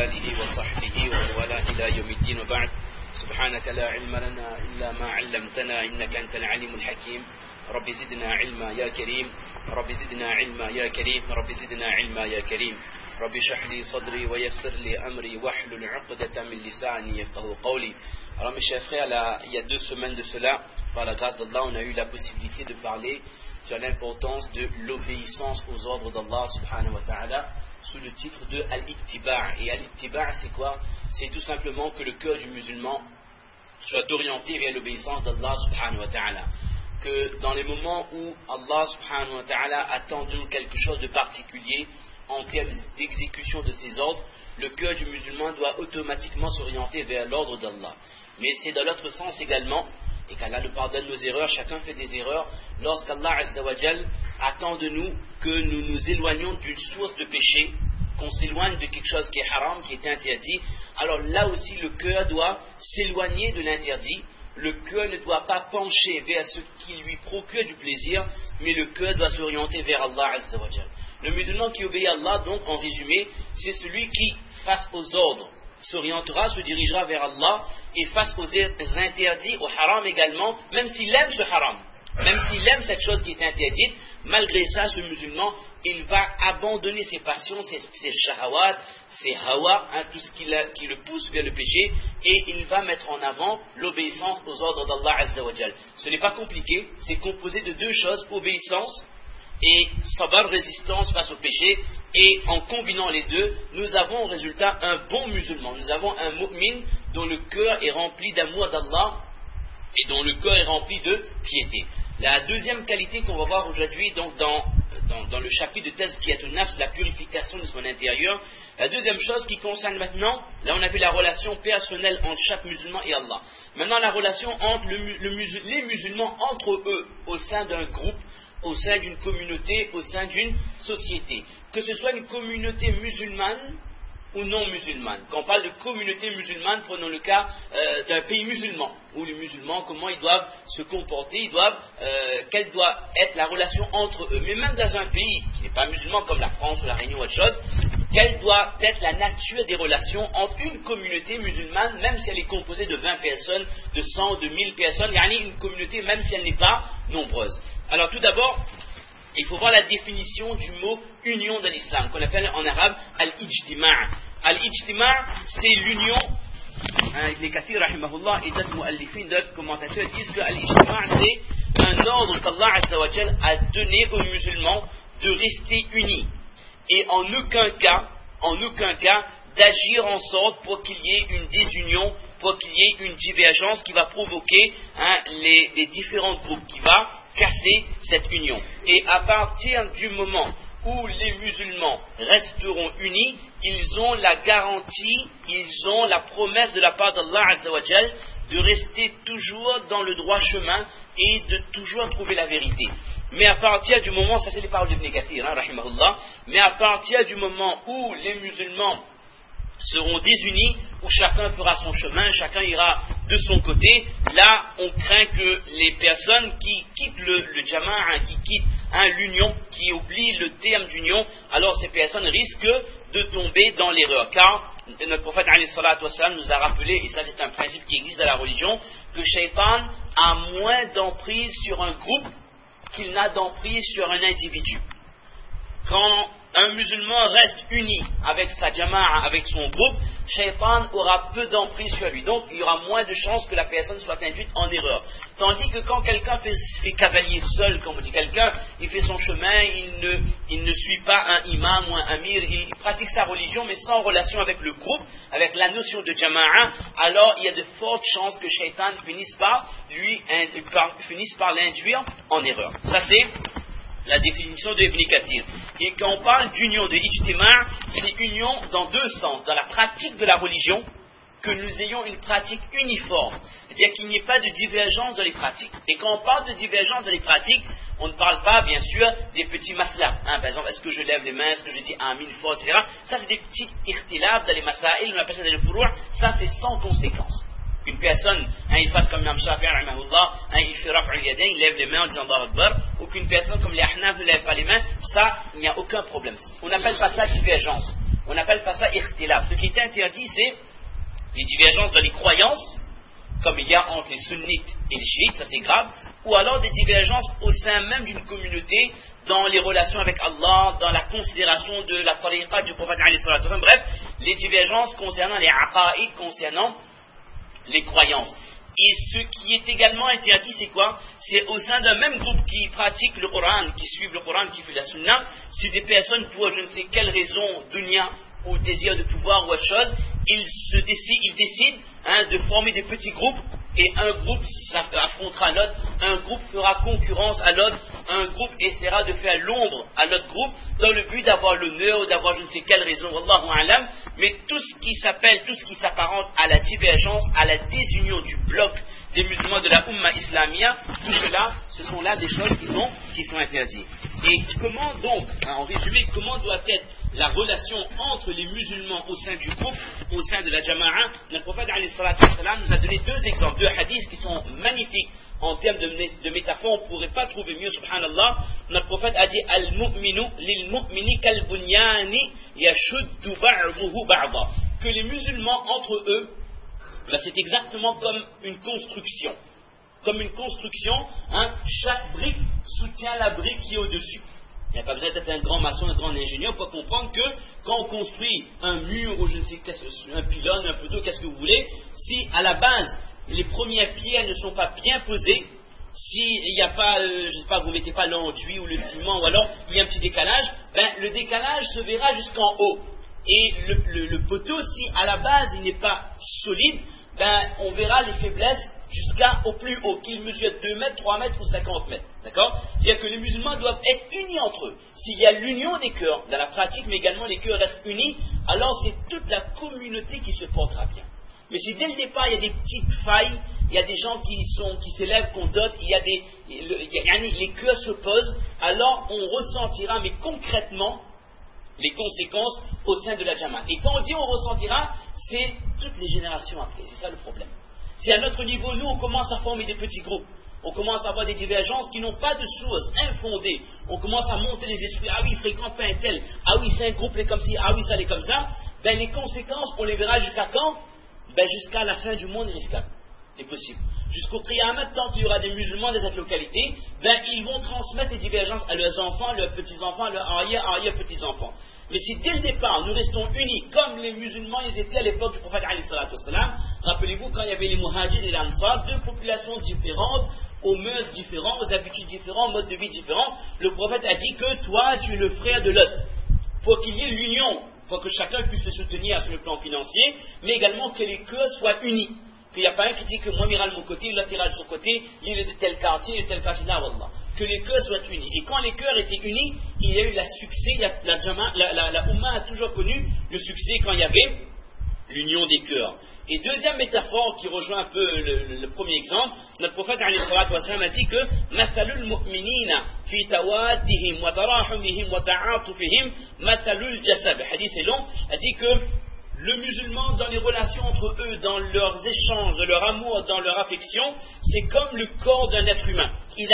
آله وصحبه ومن والاه إلى يوم الدين وبعد سبحانك لا علم لنا إلا ما علمتنا إنك أنت العليم الحكيم رب زدنا علما يا كريم رب زدنا علما يا كريم رب زدنا علما يا كريم رب اشرح لي صدري ويسر لي أمري واحلل عقدة من لساني يفقهوا قولي. Alors mes chers frères, il y a 2 semaines de cela, par la grâce d'Allah, on a eu la possibilité de parler sur l'importance de l'obéissance aux ordres d'Allah subhanahu wa ta'ala sous le titre de Al-Ittiba'. Et Al-Ittiba' c'est quoi? C'est tout simplement que le cœur du musulman soit orienté vers l'obéissance d'Allah subhanahu wa ta'ala. Que dans les moments où Allah subhanahu wa ta'ala attend de nous quelque chose de particulier en termes d'exécution de ses ordres, le cœur du musulman doit automatiquement s'orienter vers l'ordre d'Allah. Mais c'est dans l'autre sens également, et qu'Allah nous pardonne nos erreurs, chacun fait des erreurs, lorsqu'Allah Azza wa Jal attend de nous que nous nous éloignions d'une source de péché, qu'on s'éloigne de quelque chose qui est haram, qui est interdit, alors là aussi le cœur doit s'éloigner de l'interdit. Le cœur ne doit pas pencher vers ce qui lui procure du plaisir, mais le cœur doit s'orienter vers Allah Azza wa Jal. Le musulman qui obéit à Allah, donc, en résumé, c'est celui qui, face aux ordres, s'orientera, se dirigera vers Allah, et face aux interdits, au haram également, même s'il aime ce haram, même s'il aime cette chose qui est interdite, malgré ça, ce musulman, il va abandonner ses passions, ses shahawat, ses hawa, tout ce qui le pousse vers le péché, et il va mettre en avant l'obéissance aux ordres d'Allah Azza wa Jal. Ce n'est pas compliqué, c'est composé de 2 choses, obéissance et sabr, résistance face au péché, et en combinant les deux, nous avons au résultat un bon musulman, nous avons un mu'min dont le cœur est rempli d'amour d'Allah et dont le cœur est rempli de piété. La deuxième qualité qu'on va voir aujourd'hui donc dans le chapitre de Tazkiyatun Nafs, la purification de son intérieur, la deuxième chose qui concerne maintenant, là on a vu la relation personnelle entre chaque musulman et Allah. Maintenant la relation entre les musulmans entre eux, au sein d'un groupe, au sein d'une communauté, au sein d'une société. Que ce soit une communauté musulmane ou non musulmane. Quand on parle de communauté musulmane, prenons le cas d'un pays musulman, où les musulmans, comment ils doivent se comporter, quelle doit être la relation entre eux. Mais même dans un pays qui n'est pas musulman, comme la France ou la Réunion ou autre chose, quelle doit être la nature des relations entre une communauté musulmane, même si elle est composée de 20 personnes, de 100, de 1000 personnes, il y a une communauté, même si elle n'est pas nombreuse. Alors tout d'abord, il faut voir la définition du mot union de l'islam, qu'on appelle en arabe al-ijtima'. Al-ijtima', c'est l'union. Ibn Kathir, rahimahullah, et d'autres mu'allifin, d'autres commentateurs disent que al-ijtima' c'est un ordre qu'Allah Azza wa Jal a donné aux musulmans de rester unis. Et en aucun cas, d'agir en sorte pour qu'il y ait une désunion, pour qu'il y ait une divergence qui va provoquer les différents groupes, qui va casser cette union. Et à partir du moment où les musulmans resteront unis, ils ont la garantie, ils ont la promesse de la part d'Allah Azza wa Jal de rester toujours dans le droit chemin et de toujours trouver la vérité. Mais à partir du moment, ça c'est les paroles d'Ibn Kathir, rahimahullah, mais à partir du moment où les musulmans seront désunis, où chacun fera son chemin, chacun ira de son côté, là on craint que les personnes qui quittent le jama'a, qui quittent l'union, qui oublient le terme d'union, alors ces personnes risquent de tomber dans l'erreur. Car notre prophète alayhi salatu wassalam nous a rappelé, et ça c'est un principe qui existe dans la religion, que Shaitan a moins d'emprise sur un groupe qu'il n'a d'emprise sur un individu. Quand un musulman reste uni avec sa jama'a, avec son groupe, Shaitan aura peu d'emprise sur lui. Donc, il y aura moins de chances que la personne soit induite en erreur. Tandis que quand quelqu'un fait cavalier seul, comme on dit, quelqu'un, il fait son chemin, il ne suit pas un imam ou un amir, il pratique sa religion, mais sans relation avec le groupe, avec la notion de jama'a, alors il y a de fortes chances que Shaitan finisse par l'induire en erreur. Ça c'est la définition de Ibn Kathir. Et quand on parle d'union, de ijtima', c'est union dans 2 sens. Dans la pratique de la religion, que nous ayons une pratique uniforme. C'est-à-dire qu'il n'y ait pas de divergence dans les pratiques. Et quand on parle de divergence dans les pratiques, on ne parle pas, bien sûr, des petits maslas. Par exemple, est-ce que je lève les mains, est-ce que je dis amin fort, etc. Ça, c'est des petits ikhtilaf dans les masail, on appelle ça des furu'. Ça, c'est sans conséquence. Qu'une personne, il fasse comme Imam Shafi'i, il fait raf'u al-yadayn, il lève les mains en disant Allahu Akbar, ou qu'une personne comme les Ahnaf ne lève pas les mains, ça, il n'y a aucun problème. On n'appelle pas ça divergence. On n'appelle pas ça ikhtilaf. Ce qui est interdit, c'est les divergences dans les croyances, comme il y a entre les sunnites et les chiites, ça c'est grave, ou alors des divergences au sein même d'une communauté, dans les relations avec Allah, dans la considération de la tariqa du prophète, bref, les divergences concernant les aqaïd, concernant les croyances. Et ce qui est également interdit, c'est quoi? C'est au sein d'un même groupe qui pratique le Coran, qui suivent le Coran, qui fait la sunna, si des personnes, pour je ne sais quelle raison, dunya, ou désir de pouvoir ou autre chose, ils décident de former des petits groupes, et un groupe affrontera l'autre, un groupe fera concurrence à l'autre, un groupe essaiera de faire l'ombre à l'autre groupe, dans le but d'avoir l'honneur ou d'avoir je ne sais quelle raison, wallahu a'lam, mais tout ce qui s'apparente à la divergence, à la désunion du bloc des musulmans de la Ummah islamia, tout cela, ce sont là des choses qui sont interdites. Et comment donc, en résumé, comment doit être la relation entre les musulmans au sein du groupe, au sein de la Jama'a? Le prophète nous a donné deux exemples, deux hadiths qui sont magnifiques en termes de métaphore. On ne pourrait pas trouver mieux, subhanallah. Notre prophète a dit Al-mu'minu lil-mu'mini kal-bunyani yashuddu ba'duhu ba'da. Que les musulmans entre eux, c'est exactement comme une construction. Comme une construction, chaque brique soutient la brique qui est au-dessus. Il n'y a pas besoin d'être un grand maçon, un grand ingénieur pour comprendre que quand on construit un mur ou je ne sais un pylône, un poteau, qu'est-ce que vous voulez, si à la base les premières pierres ne sont pas bien posées, s'il n'y a pas, je ne sais pas, vous ne mettez pas l'enduit ou le ciment, ou alors il y a un petit décalage, le décalage se verra jusqu'en haut. Et le poteau, si à la base il n'est pas solide, on verra les faiblesses jusqu'au plus haut, qu'il mesure 2 mètres, 3 mètres ou 50 mètres. D'accord? C'est-à-dire que les musulmans doivent être unis entre eux. S'il y a l'union des cœurs, dans la pratique, mais également les cœurs restent unis, alors c'est toute la communauté qui se portera bien. Mais si dès le départ il y a des petites failles, il y a des gens qui s'élèvent, qu'on dote, les cœurs s'opposent, alors on ressentira, mais concrètement, les conséquences au sein de la Jama'a. Et quand on dit on ressentira, c'est toutes les générations après. C'est ça le problème. Si à notre niveau, nous, on commence à former des petits groupes, on commence à avoir des divergences qui n'ont pas de source infondée, on commence à monter les esprits, ah oui, il fréquente pas un tel, ah oui, c'est un groupe, est comme ci, ah oui, ça, est comme ça, les conséquences, on les verra jusqu'à quand? Jusqu'à la fin du monde inescapable. C'est possible. Jusqu'au Qiyamah, tant qu'il y aura des musulmans dans cette localité, ils vont transmettre les divergences à leurs enfants, leurs petits-enfants, leurs arrière-petits-enfants. Mais si dès le départ, nous restons unis, comme les musulmans ils étaient à l'époque du prophète alayhi salatu wassalam, rappelez-vous quand il y avait les muhajir et les ansar, deux populations différentes, aux mœurs différentes, aux habitudes différentes, aux modes de vie différents, le prophète a dit que toi, tu es le frère de l'autre. Il faut qu'il y ait l'union, il faut que chacun puisse se soutenir sur le plan financier, mais également que les cœurs soient unis. Qu'il n'y a pas un qui dit que moi m'irai de mon côté, l'autre ira de son côté, il est de tel quartier, de tel quartier, là, wallah. Que les cœurs soient unis. Et quand les cœurs étaient unis, il y a eu le succès, la Ummah a toujours connu le succès quand il y avait l'union des cœurs. Et deuxième métaphore qui rejoint un peu le premier exemple, notre prophète alayhi salatu wa sallam a dit que mathalul mu'minina fi tawaddihim wa tarahumihim wa ta'atufihim mathalul jasad. Le hadith est long, a dit que le musulman, dans les relations entre eux, dans leurs échanges, dans leur amour, dans leur affection, c'est comme le corps d'un être humain.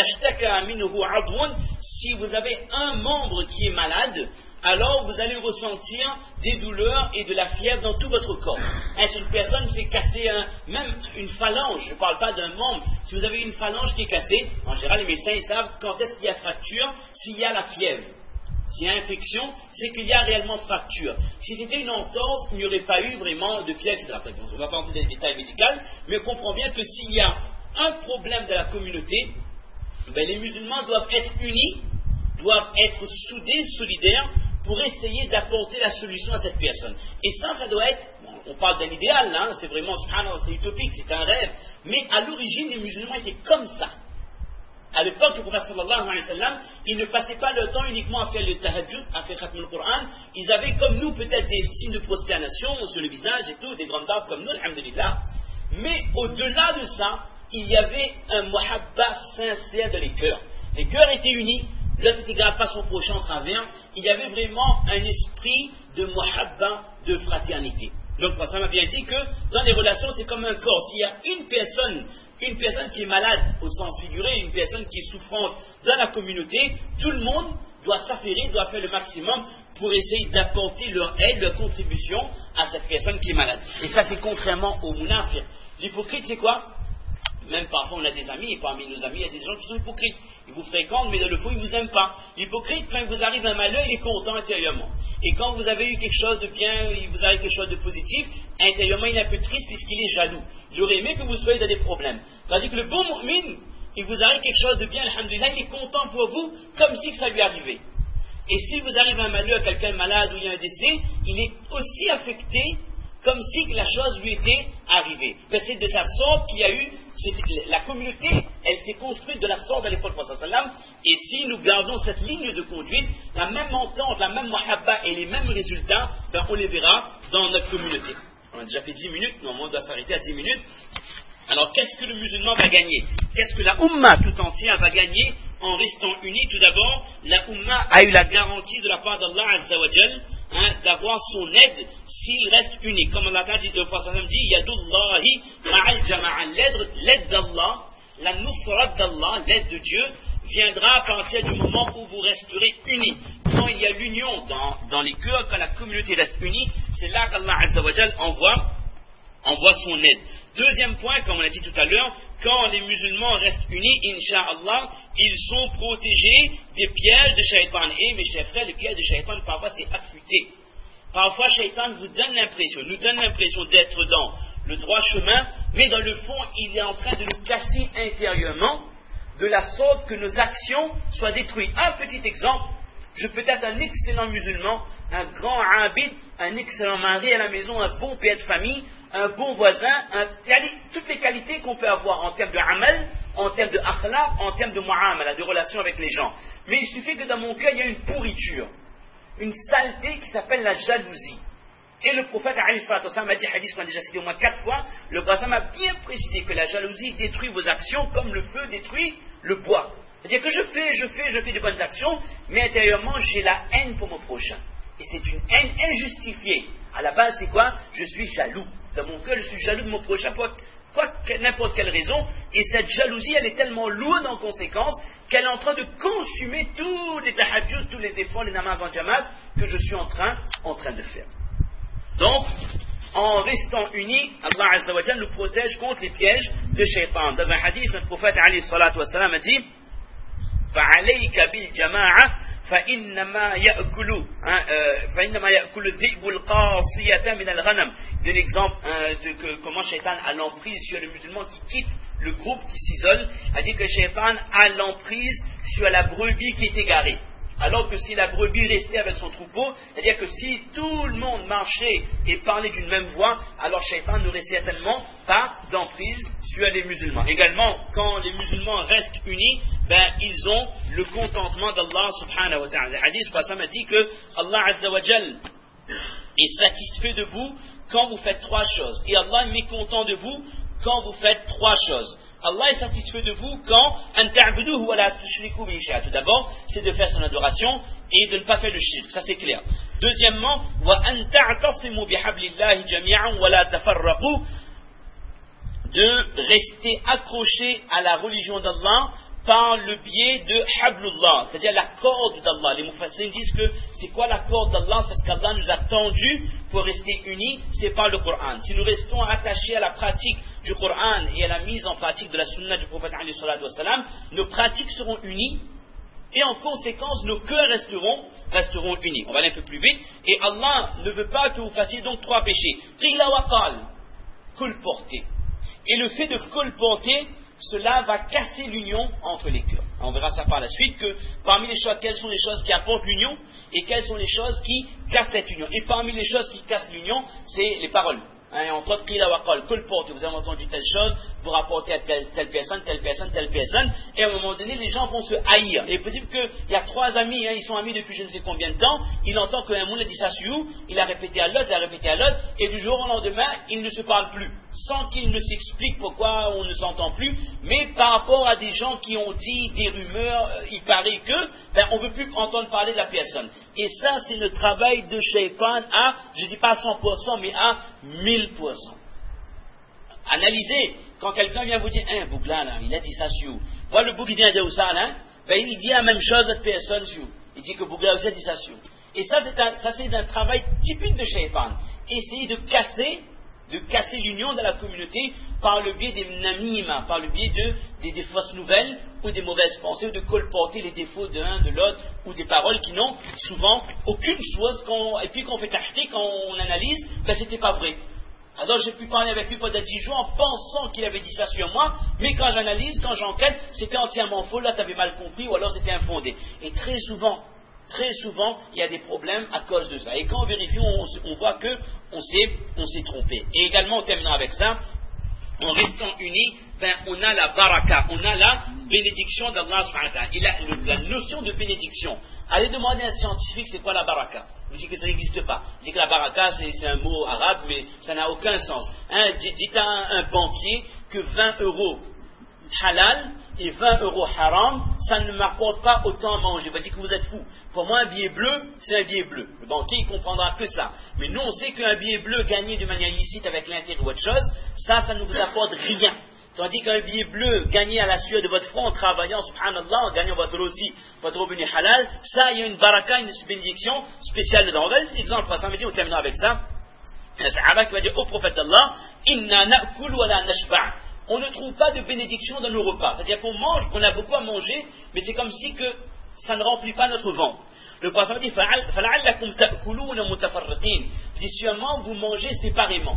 Si vous avez un membre qui est malade, alors vous allez ressentir des douleurs et de la fièvre dans tout votre corps. Si une personne s'est cassée, même une phalange, je ne parle pas d'un membre, si vous avez une phalange qui est cassée, en général les médecins ils savent quand est-ce qu'il y a fracture, s'il y a la fièvre. S'il y a infection, c'est qu'il y a réellement fracture. Si c'était une entorse, il n'y aurait pas eu vraiment de fièvre, etc. On ne va pas entrer dans les détails médicaux, mais on comprend bien que s'il y a un problème de la communauté, les musulmans doivent être unis, doivent être soudés, solidaires, pour essayer d'apporter la solution à cette personne. Et ça doit être, on parle d'un idéal, hein, c'est vraiment, c'est utopique, c'est un rêve, mais à l'origine, les musulmans étaient comme ça. À l'époque du prophète sallallahu alayhi wa sallam, ils ne passaient pas leur temps uniquement à faire le tahajjud, à faire khatm al-Qur'an. Ils avaient comme nous peut-être des signes de prosternation sur le visage et tout, des grandes barbes comme nous, alhamdulillah. Mais au-delà de ça, il y avait un muhabba sincère dans les cœurs. Les cœurs étaient unis, l'autre n'était pas son prochain en travers. Il y avait vraiment un esprit de muhabba, de fraternité. Donc, ça m'a bien dit que dans les relations, c'est comme un corps. S'il y a une personne qui est malade au sens figuré, une personne qui est souffrante dans la communauté, tout le monde doit s'affairer, doit faire le maximum pour essayer d'apporter leur aide, leur contribution à cette personne qui est malade. Et ça, c'est contrairement au munafiq. L'hypocrite, c'est quoi? Même parfois, on a des amis, et parmi nos amis, il y a des gens qui sont hypocrites. Ils vous fréquentent, mais dans le fond, ils ne vous aiment pas. L'hypocrite, quand il vous arrive un malheur, il est content intérieurement. Et quand vous avez eu quelque chose de bien, il vous arrive quelque chose de positif, intérieurement, il est un peu triste puisqu'il est jaloux. Il aurait aimé que vous soyez dans des problèmes. Tandis que le bon mu'min, il vous arrive quelque chose de bien, alhamdulillah, il est content pour vous, comme si ça lui arrivait. Et si vous arrive un malheur, quelqu'un est malade ou il y a un décès, il est aussi affecté comme si la chose lui était arrivée. Mais c'est de sa sorte qu'il y a eu, la communauté, elle s'est construite de la sorte de l'époque du Prophète. Et si nous gardons cette ligne de conduite, la même entente, la même muhabba et les mêmes résultats, ben on les verra dans notre communauté. On a déjà fait 10 minutes, normalement on doit s'arrêter à 10 minutes. Alors qu'est-ce que le musulman va gagner? Qu'est-ce que la Ummah tout entière va gagner en restant unie? Tout d'abord, la Ummah a eu la garantie de la part d'Allah Azza wa Jal, d'avoir son aide s'il reste uni. Comme Allah dit, le Prophète dit, Yadullahi ma'al jama'a, l'aide d'Allah, la nusrat d'Allah, l'aide de Dieu, viendra à partir du moment où vous resterez unis. Quand il y a l'union dans les cœurs, quand la communauté reste unie, c'est là qu'Allah Azza wa Jal envoie son aide. Deuxième point, comme on l'a dit tout à l'heure, quand les musulmans restent unis, incha'Allah, ils sont protégés des pièges de Shaitan. Et mes chers frères, les pièges de Shaitan, parfois c'est affûté. Parfois Shaitan nous donne l'impression d'être dans le droit chemin, mais dans le fond, il est en train de nous casser intérieurement, de la sorte que nos actions soient détruites. Un petit exemple, je peux être un excellent musulman, un grand abid, un excellent mari à la maison, un bon père de famille, un bon voisin, toutes les qualités qu'on peut avoir en termes de amal, en termes de akhlaq, en termes de mu'amala, de relations avec les gens. Mais il suffit que dans mon cœur, il y a une pourriture, une saleté qui s'appelle la jalousie. Et le prophète a dit, hadith qu'on a déjà cité au moins 4 fois, le prophète a bien précisé que la jalousie détruit vos actions comme le feu détruit le bois. C'est-à-dire que je fais de bonnes actions, mais intérieurement, j'ai la haine pour mon prochain. Et c'est une haine injustifiée. À la base, c'est quoi? Je suis jaloux. Dans mon cœur, je suis jaloux de mon prochain pour n'importe quelle raison. Et cette jalousie, elle est tellement lourde en conséquence qu'elle est en train de consumer tous les tahajjud, tous les efforts, les namaz en jamaat que je suis en train de faire. Donc, en restant unis, Allah Azza wa Jalla nous protège contre les pièges de Shaitan. Dans un hadith, notre prophète alayhi salatu wa salam a dit فَعَلَيْكَ بِالْجَمَاعَةِ فَإِنَّمَا يَأْكُلُ الذِّئْبُ الْقَاصِيَةَ مِنَ الْغَنَمِ. Donne l'exemple de comment Shaitan a l'emprise sur le musulman qui quitte le groupe, qui s'isole. A dit que Shaitan a l'emprise sur la brebis qui est égarée. Alors que si la brebis restait avec son troupeau, c'est-à-dire que si tout le monde marchait et parlait d'une même voix, alors Shaitan n'aurait certainement pas d'emprise sur les musulmans. Également, quand les musulmans restent unis, ils ont le contentement d'Allah subhanahu wa ta'ala. Le hadith, ça m'a dit que Allah Azza wa Jal est satisfait de vous quand vous faites 3 choses. Et Allah est mécontent de vous quand vous faites 3 choses. Allah est satisfait de vous quand tout d'abord, c'est de faire son adoration et de ne pas faire le shirk. Ça c'est clair. Deuxièmement, de rester accroché à la religion d'Allah par le biais de Hablullah, c'est-à-dire la corde d'Allah. Les Mufassirs disent que c'est quoi la corde d'Allah? C'est ce qu'Allah nous a tendu pour rester unis, c'est par le Coran. Si nous restons attachés à la pratique du Coran et à la mise en pratique de la sunna du prophète alayhi salatu wassalam, nos pratiques seront unies et en conséquence nos cœurs resteront unis. On va aller un peu plus vite. Et Allah ne veut pas que vous fassiez donc 3 péchés. Qila wa qal, colporter. Et le fait de colporter, cela va casser l'union entre les cœurs. On verra ça par la suite, que parmi les choses, quelles sont les choses qui apportent l'union et quelles sont les choses qui cassent cette union. Et parmi les choses qui cassent l'union, c'est les paroles. Entre autres, qila wa qal, colporte, vous avez entendu telle chose, vous rapportez à telle personne, et à un moment donné, les gens vont se haïr. Il est possible qu'il y a 3 amis, ils sont amis depuis je ne sais combien de temps, il entend qu'un monde a dit ça sur vous, il a répété à l'autre, et du jour au lendemain, ils ne se parlent plus, sans qu'ils ne s'expliquent pourquoi on ne s'entend plus, mais par rapport à des gens qui ont dit des rumeurs, il paraît que, on ne veut plus entendre parler de la personne. Et ça, c'est le travail de Shaitan à, je ne dis pas à 100%, mais à 1000%. Analysez, quand quelqu'un vient vous dire, Bougla, là, il a dit ça sur vous. Voilà le bouc qui vient dire ça, il dit la même chose à cette personne sur vous. Il dit que pour garder cette dissociation. Et ça c'est un travail typique de Shaitan. Essayer de casser l'union de la communauté par le biais des namima, par le biais des fausses nouvelles ou des mauvaises pensées, ou de colporter les défauts de l'un, de l'autre, ou des paroles qui n'ont souvent aucune chose, et puis quand on fait tahqiq, quand on analyse, ben c'était pas vrai. Alors j'ai pu parler avec lui pendant 10 jours en pensant qu'il avait dit ça sur moi, mais quand j'analyse, quand j'enquête, c'était entièrement faux, là tu avais mal compris, ou alors c'était infondé. Et très souvent, il y a des problèmes à cause de ça. Et quand on vérifie, on voit qu'on s'est trompé. Et également, on terminera avec ça, en restant unis, on a la baraka, on a la bénédiction d'Allah subhanahu wa ta'ala. Il a la notion de bénédiction. Allez demander à un scientifique c'est quoi la baraka. Il dit que ça n'existe pas. Il dit que la baraka c'est un mot arabe, mais ça n'a aucun sens. Dites à un banquier que 20 € halal et 20 € haram, ça ne m'apporte pas autant à manger. Il va dire que vous êtes fou. Pour moi, un billet bleu, c'est un billet bleu. Le banquier, il comprendra que ça. Mais nous, on sait qu'un billet bleu gagné de manière illicite avec l'intérêt ou autre chose, ça ne vous apporte rien. Tandis qu'un billet bleu gagné à la sueur de votre front en travaillant, subhanallah, en gagnant votre rosi, votre revenu halal, ça, il y a une baraka, une bénédiction spéciale dedans. On va donner l'exemple, parce qu'on on terminera avec ça. Un sahaba qui va dire au prophète d'Allah, inna na'kulu wa la nashba'. On ne trouve pas de bénédiction dans nos repas. C'est-à-dire qu'on mange, on a beaucoup à manger, mais c'est comme si que ça ne remplit pas notre ventre. Le prophète dit, فَلَعَلَّكُمْ تَأْكُلُونَ مُتَفَرِّقِينَ. Il dit, sûrement vous mangez séparément.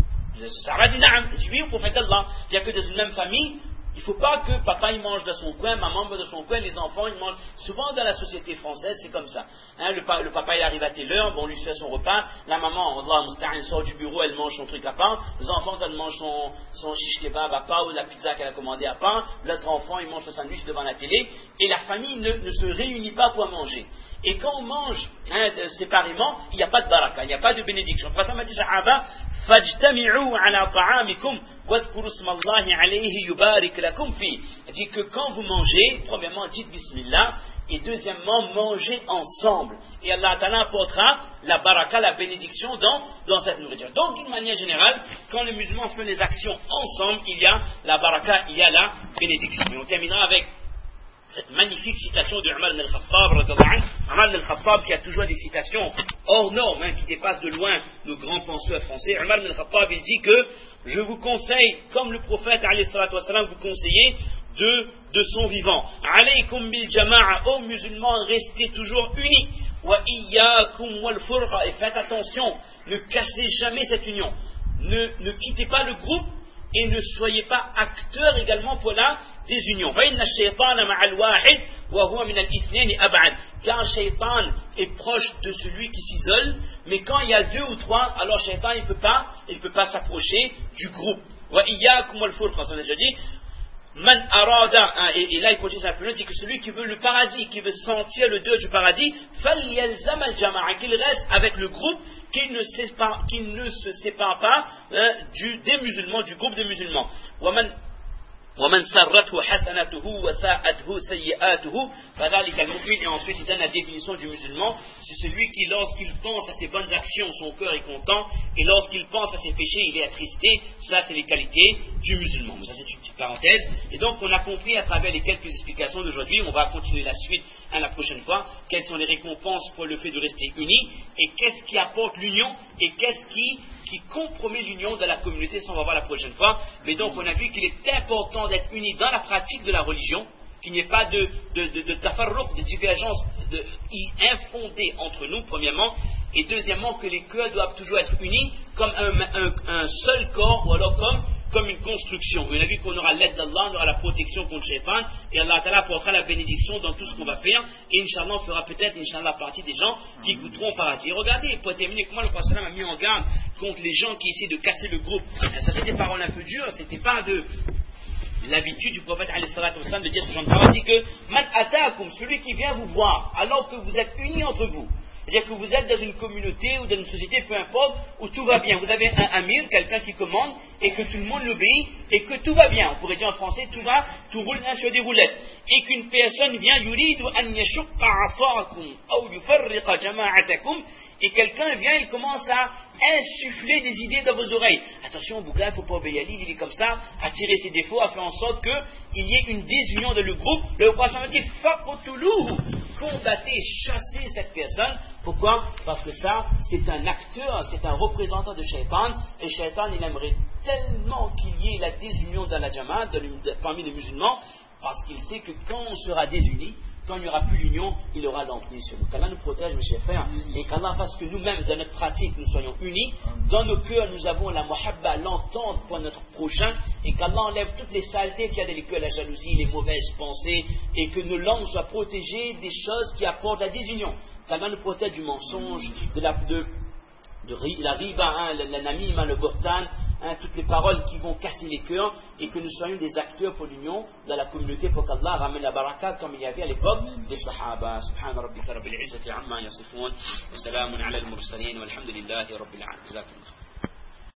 Ça dit, il dit, oui, au prophète d'Allah, il n'y a que dans une même famille. Il ne faut pas que papa il mange de son coin, maman mange de son coin, les enfants ils mangent. Souvent dans la société française c'est comme ça. Le papa il arrive à telle heure, bon, on lui fait son repas, la maman, Allah musta'an, sort du bureau, elle mange son truc à part, les enfants quand ils mangent son shish kebab à part ou la pizza qu'elle a commandée à part, l'autre enfant il mange son sandwich devant la télé, et la famille ne se réunit pas pour manger. Et quand on mange séparément, il n'y a pas de baraka, il n'y a pas de bénédiction. Le prophète m'a dit, Sahaba, fajtami'u ala ta'amikum, wadhkuru smallahi alayhi yubarik lakum fi. Il dit que quand vous mangez, premièrement, dites bismillah, et deuxièmement, mangez ensemble. Et Allah Ta'ala apportera la baraka, la bénédiction dans cette nourriture. Donc, d'une manière générale, quand les musulmans font des actions ensemble, il y a la baraka, il y a la bénédiction. Et on terminera avec cette magnifique citation de Umar ibn al-Khattab, Umar ibn al-Khattab qui a toujours des citations hors normes, qui dépassent de loin nos grands penseurs français. Umar ibn al-Khattab, il dit que je vous conseille, comme le prophète alayhi salatu wassalam vous conseillait de son vivant. Alaykum bil jama'a, ô musulmans, restez toujours unis. Wa iyyakum wal furqa, et faites attention, ne cassez jamais cette union. Ne quittez pas le groupe et ne soyez pas acteurs également pour la désunion. Car Shaitan est proche de celui qui s'isole, mais quand il y a 2 ou 3, alors Shaitan il peut pas s'approcher du groupe. On a déjà dit, Man arada, et là il continue simplement, il dit que celui qui veut le paradis, qui veut sentir le dehors du paradis, falyalzam al-jama'a, qu'il reste avec le groupe, qu'il ne se sépare pas des musulmans, du groupe des musulmans. ومن سرته حسناته وساءته سيئاته فذلك المؤمن. Et ensuite il donne la définition du musulman, c'est celui qui lorsqu'il pense à ses bonnes actions son cœur est content, et lorsqu'il pense à ses péchés il est attristé. Ça c'est les qualités du musulman. Mais ça c'est une petite parenthèse. Et donc on a compris à travers les quelques explications d'aujourd'hui, on va continuer la suite la prochaine fois, quelles sont les récompenses pour le fait de rester unis, et qu'est-ce qui apporte l'union, et qu'est-ce qui compromet l'union de la communauté. Ça on va voir la prochaine fois. Mais donc on a vu qu'il est important d'être unis dans la pratique de la religion, qu'il n'y ait pas de tafarruq, de divergence infondée entre nous, premièrement, et deuxièmement que les cœurs doivent toujours être unis comme un seul corps, ou alors comme une construction. On a vu qu'on aura l'aide d'Allah, on aura la protection contre Shaitan, et Allah Ta'ala apportera la bénédiction dans tout ce qu'on va faire, et Inch'Allah on fera peut-être partie des gens qui goûteront au paradis. Et regardez, pour terminer, comment le Prophète a mis en garde contre les gens qui essaient de casser le groupe. Ça c'est des paroles un peu dures, c'était pas de l'habitude du prophète de dire ce genre de paroles. Il dit que man atakum, celui qui vient vous voir alors que vous êtes unis entre vous, c'est-à-dire que vous êtes dans une communauté ou dans une société, peu importe, où tout va bien. Vous avez un amir, quelqu'un qui commande, et que tout le monde l'obéit, et que tout va bien. On pourrait dire en français, tout roule sur des roulettes. Et qu'une personne vient, yuridu an yashqa asakum, ou yufarriqa jama'atakum, et quelqu'un vient, il commence à insuffler des idées dans vos oreilles. Attention, Bougla, il ne faut pas obéir à lui, il est comme ça, à tirer ses défauts, à faire en sorte qu'il y ait une désunion dans le groupe. Le prophète dit, faqtuluhu, combattez, chassez cette personne. Pourquoi? Parce que ça, c'est un acteur, c'est un représentant de Shaitan, et Shaitan, il aimerait tellement qu'il y ait la désunion dans la Jamaat, parmi les musulmans, parce qu'il sait que quand on sera désunis, quand il n'y aura plus l'union, il aura l'emprise sur nous. Qu'Allah nous protège, mes chers frères, et qu'Allah fasse que nous-mêmes, dans notre pratique, nous soyons unis. Dans nos cœurs, nous avons la muhabba, l'entente pour notre prochain, et qu'Allah enlève toutes les saletés qu'il y a dans les cœurs, la jalousie, les mauvaises pensées, et que nos langues soient protégées des choses qui apportent la désunion. Qu'Allah nous protège du mensonge, de la riba, la namima, le burtan, toutes les paroles qui vont casser les cœurs, et que nous soyons des acteurs pour l'union dans la communauté, pour qu'Allah ramène la baraka comme il y avait à l'époque des sahaba. Subhana rabbika rabbil izzati amma yasifun, wa salamun ala al-mursalin, walhamdulillahi rabbil alamin.